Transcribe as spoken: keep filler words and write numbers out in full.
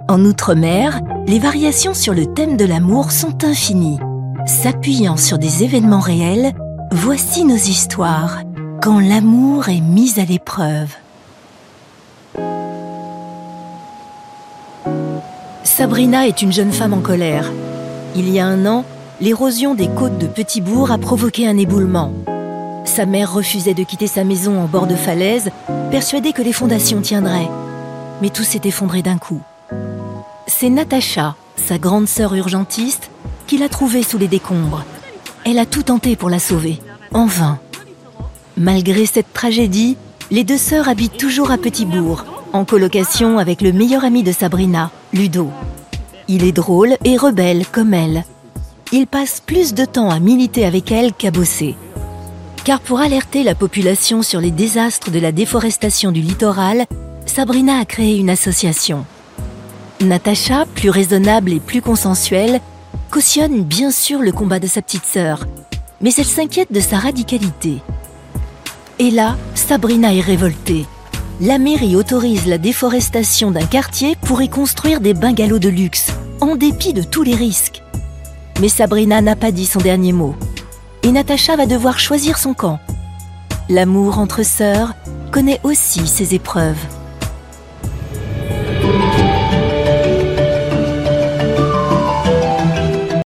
En Outre-mer, les variations sur le thème de l'amour sont infinies. S'appuyant sur des événements réels, voici nos histoires, quand l'amour est mis à l'épreuve. Sabrina est une jeune femme en colère. Il y a un an, l'érosion des côtes de Petit-Bourg a provoqué un éboulement. Sa mère refusait de quitter sa maison en bord de falaise, persuadée que les fondations tiendraient. Mais tout s'est effondré d'un coup. C'est Natacha, sa grande sœur urgentiste, qui l'a trouvée sous les décombres. Elle a tout tenté pour la sauver, en vain. Malgré cette tragédie, les deux sœurs habitent toujours à Petit-Bourg, en colocation avec le meilleur ami de Sabrina, Ludo. Il est drôle et rebelle comme elle. Il passe plus de temps à militer avec elle qu'à bosser. Car pour alerter la population sur les désastres de la déforestation du littoral, Sabrina a créé une association. Natacha, plus raisonnable et plus consensuelle, cautionne bien sûr le combat de sa petite sœur, mais elle s'inquiète de sa radicalité. Et là, Sabrina est révoltée. La mairie autorise la déforestation d'un quartier pour y construire des bungalows de luxe, en dépit de tous les risques. Mais Sabrina n'a pas dit son dernier mot. Et Natacha va devoir choisir son camp. L'amour entre sœurs connaît aussi ses épreuves.